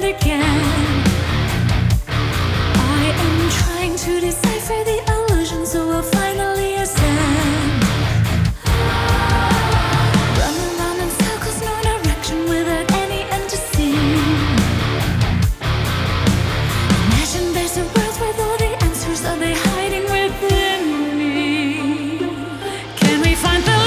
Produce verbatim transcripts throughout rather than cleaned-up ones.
again. I am trying to decipher the illusion, so I'll finally ascend. Run around in circles, no direction, without any end to see. Imagine there's a world with all the answers. Are they hiding within me? Can we find the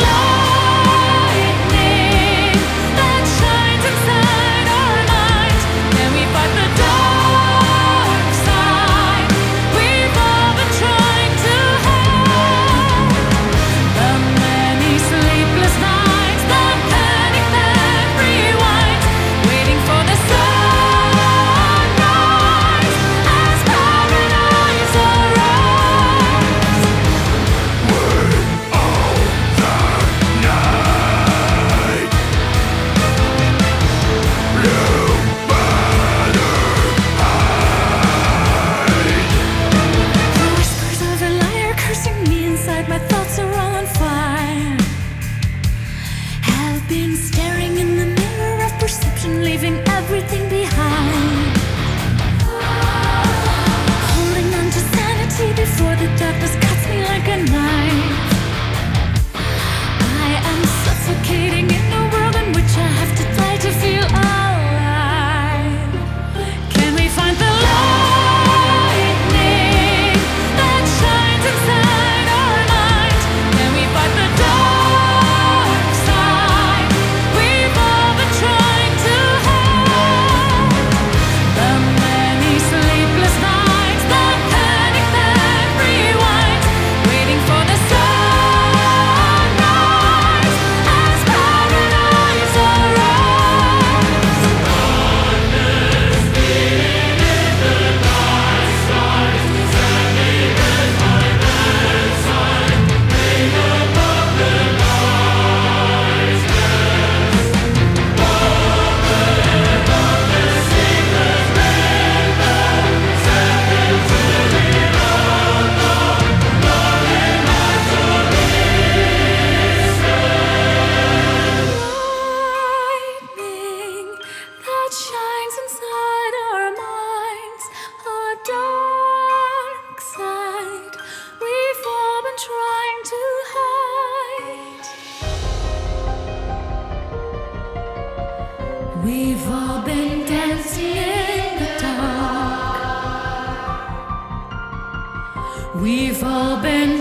lightning that shines inside our minds? Can we fight the dark side we've all been trying to hide? The many sleepless nights, the panic that rewinds, waiting for the sunrise as paradise arrives. The whispers of a liar cursing me inside, my thoughts are all on fire. Have been staring in the mirror of perception, leaving everything behind. Holding on to sanity before the darkness cuts me like a knife. I am suffocating in a world in which I have to try to feel alive. Can we find the lightning that shines inside our minds? Can we fight the dark side we've all been trying to hide? The many sleepless nights, the panic that rewinds, waiting for the sunrise as paradise arrives. Lightning that shines inside our minds, a dark side we've all been trying to hide. We've all been dancing in the dark. We've all been